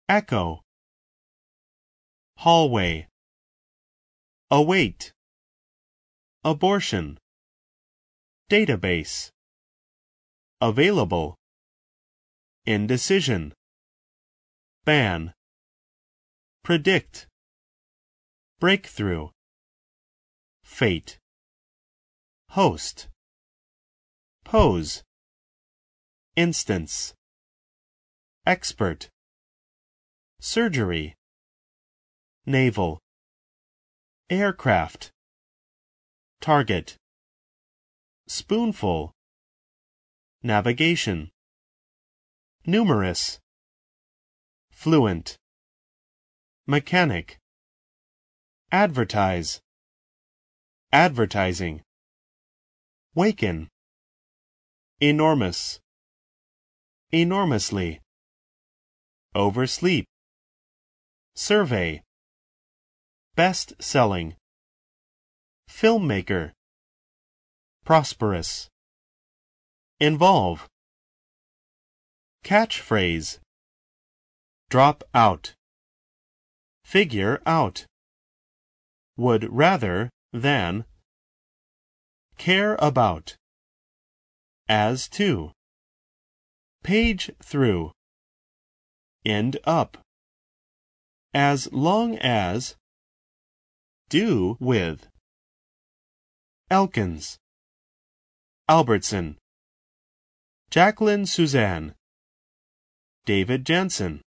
echo, hallway, await, abortion, database, available, indecision, ban, predict, breakthrough, fate, host, pose, instance, expert, surgery, naval, aircraft, target, spoonful, navigation, numerous, fluent, mechanic, advertise, advertising, waken, enormous, enormously, oversleep, survey, best-selling, filmmaker, prosperous, involve, catchphrase, drop out, figure out, would rather than, care about, as to, page through, end up, as long as, do with, Elkins, Albertson, Jacqueline Suzanne, David Jensen.